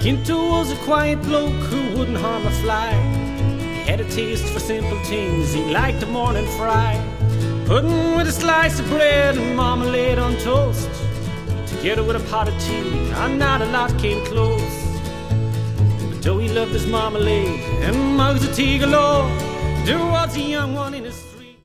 Quinto was a quiet bloke who wouldn't harm a fly. He had a taste for simple things, he liked a morning fry. Pudding with a slice of bread and marmalade on toast, together with a pot of tea, and not a lot came close. But though he loved his marmalade and mugs of tea galore, there was a young one in his